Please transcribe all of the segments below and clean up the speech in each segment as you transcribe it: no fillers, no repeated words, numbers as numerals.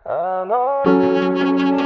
I know.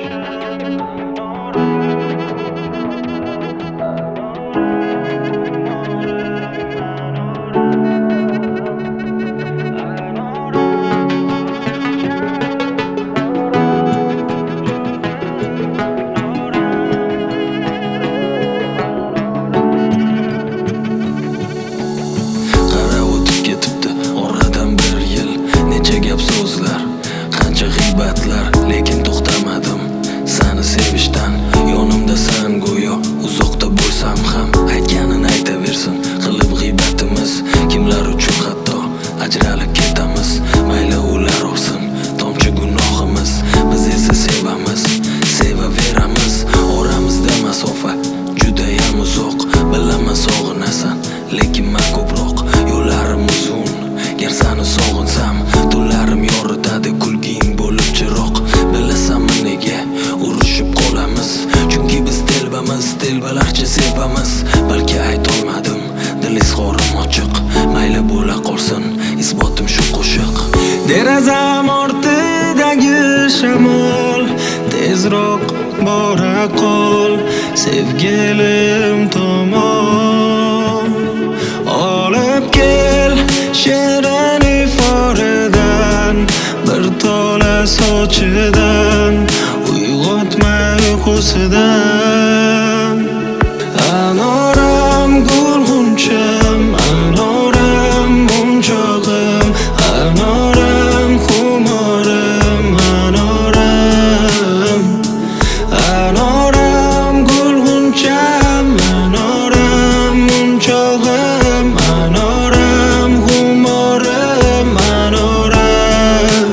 Qara o'tib ketibdi oradan bir yil, necha gap so'zlar, qancha g'iybatlar, lekin to'xtamadim seni sevishdan. Yonimdasan go'yo uzoqda bo'lsam ham, aytganin aytaversin qilib g'iybatimiz. Kimlar uchun hatto ajralib ketamiz, mayli ular olsin tomchi gunohimiz. Biz esa sevamiz, sevaveramiz. Oramizda masofa judayam uzoq, bilaman sog'inasan lekin men ko'proq. Yo'llarim uzun, gar seni sog'insam tunlarim yoritadi kulging bo'lib chiroq. Bilasanmi nega urushib qolamiz? Chunki biz telbamiz, telbalarcha sevamiz. Balki aytolmadim, dil izhorim ochiq, mayli bo'la qolsin isbotim shu qo'shiq. Derazam ortidagi shamol, tezroq bora qol sevgilim tomon. Olib kel shirin iforadan, bir tola sochidan, uyg'otma uyqusidan. Anoram gulg'uncham, anoram munchog'im, anoram xumorim, anoram. Anoram gulg'uncham, anoram munchog'im, anoram xumorim, anoram.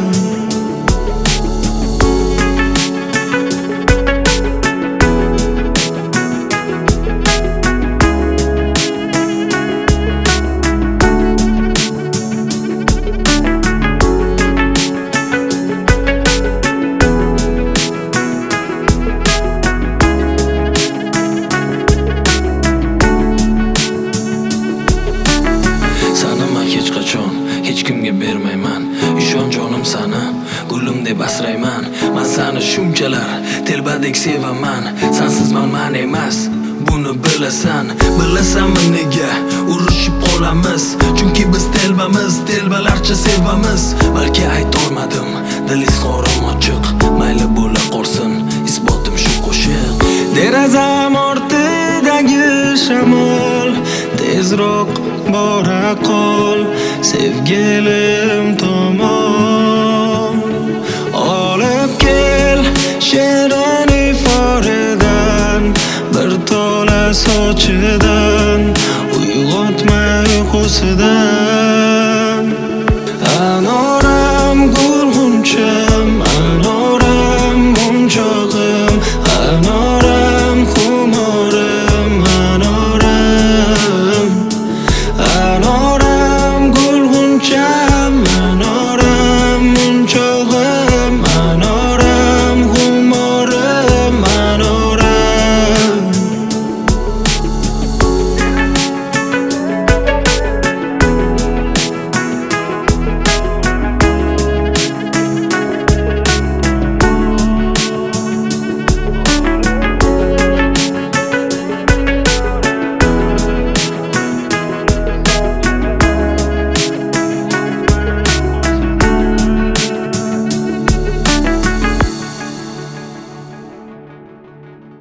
Hech qachon hech kimga bermayman, ishon jonim sana, gulim deb asrayman. Men seni shunchalar telbadek sevaman, sensiz man emas, buni bilasan. Bilasanmi nega urushib qolamiz? Chunki biz telbamiz, telbalarcha sevamiz. Balki aytolmadim, dil izhorim ochiq, mayli bo'la qolsin isbotim shu qo'shiq. Derazam ortidagi shamol, tezroq bora qol sevgilim tomon. Olib kel shirin iforadan, bir tola sochidan, uyg'otma uyqusidan. Anoram gulg'uncha,